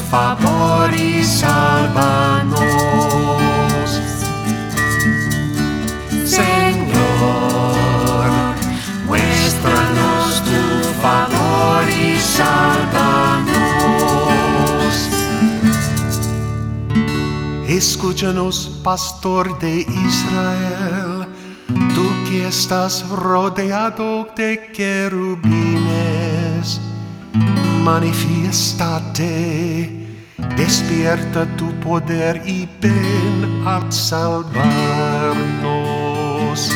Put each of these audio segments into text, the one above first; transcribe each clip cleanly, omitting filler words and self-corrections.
favor y sálvanos. Señor, muéstranos tu favor y sálvanos. Escúchanos, pastor de Israel, tú que estás rodeado de querubines. Manifiéstate, despierta tu poder y ven a salvarnos.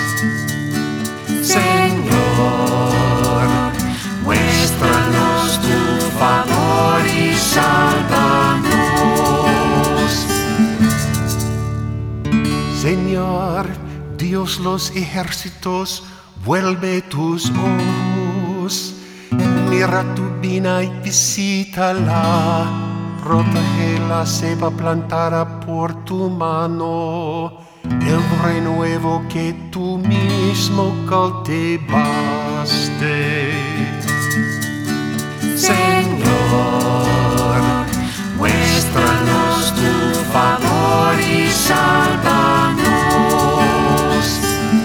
Señor, muéstranos tu favor y sálvanos. Señor, Dios los ejércitos, vuelve tus ojos. Mira tu vina y visítala, protégela, sepa plantada por tu mano, el renuevo que tú mismo cultivaste. Señor, muéstranos tu favor y sálvanos.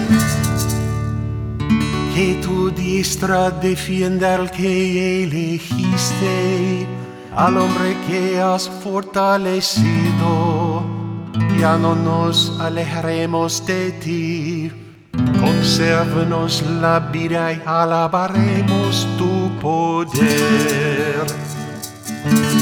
Que tu diestra defienda al que elegiste, al hombre que has fortalecido. Ya no nos alejaremos de ti, consérvanos la vida y alabaremos tu poder.